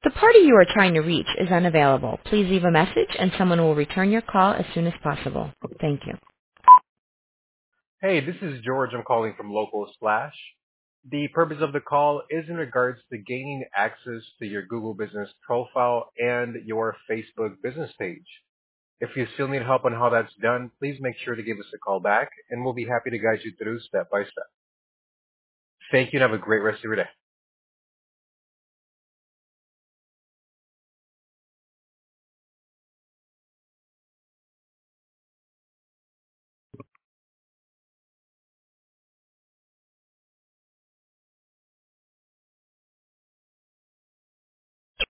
The party you are trying to reach is unavailable. Please leave a message and someone will return your call as soon as possible. Thank you. Hey, this is George. I'm calling from Local Splash. The purpose of the call is in regards to gaining access to your Google Business profile and your Facebook business page. If you still need help on how that's done, please make sure to give us a call back and we'll be happy to guide you through step by step. Thank you and have a great rest of your day.